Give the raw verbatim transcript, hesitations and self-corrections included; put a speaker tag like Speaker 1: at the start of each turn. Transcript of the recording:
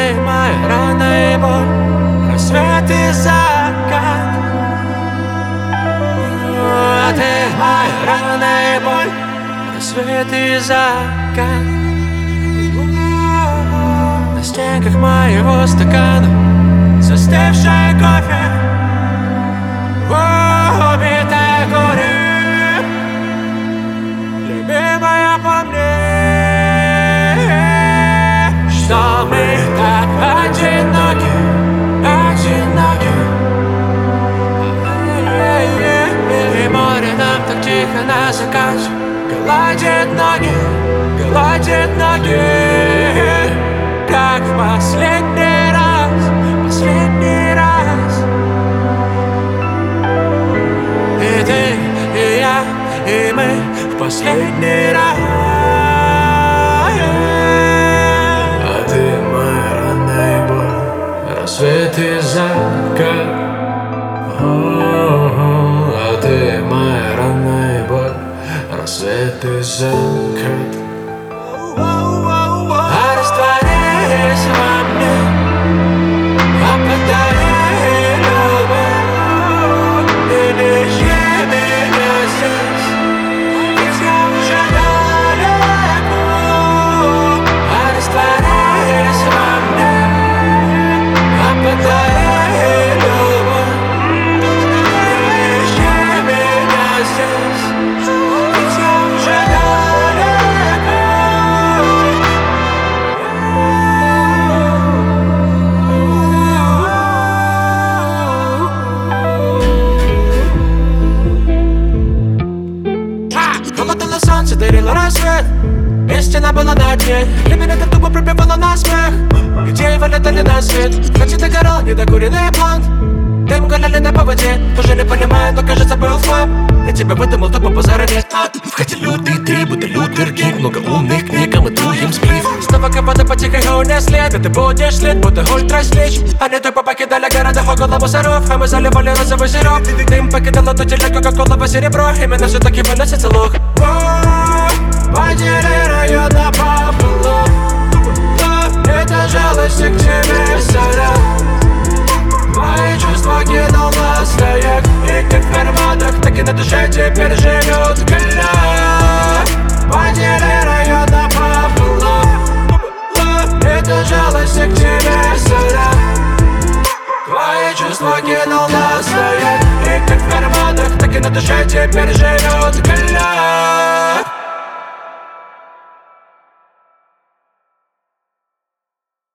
Speaker 1: ты моя рана и боль, рассвет и закат. А ты моя рана и боль, рассвет и закат. На стенках моего стакана застывший кофе, убитое горе, любимая по мне, что мы так одиноки, одиноки. И море нам так тихо на закате гладит ноги, гладит ноги, как в последний раз, последний раз. И ты, и я, и мы в последний раз. А ты моя рана и боль, рассвет и закат. А ты моя рана и боль, рассвет и закат. А растворись во мне, а подари любовь. И держи меня здесь, ведь я уже далеко. А растворись во мне, а подари любовь. И держи меня здесь, ведь я уже далеко. Холодало солнце, дарило рассвет, истина была на дне. Время это тупо пробивало на смех. Идеи вылетали на свет, ночи догорал недокуренный блонд. Дым гоняли на поводе, уже не понимаю, но кажется был флэп. Я тебя выдумал тупо по заранее. Входи лютый ты, будто Лютер Кинг. Много умных книг, а мы дуем сплив. Снова кого-то потихоньку унесли, ты будешь след, будто ультрасвеч. Они тупо покидали города около мусоров, а мы заливали розовый сироп. Дым покидало ту телеку, как колово серебро. Именно все таки выносится лук. Потери района пополам. Это жалости к тебе сорян. Мои чувства кинул на стояк, и как в карманах, так и на душе теперь живет гля. Потери района пополам. Это жалость к тебе сорян. Твои чувства кинул на стояк, и как в карманах, так и на душе теперь живет гля.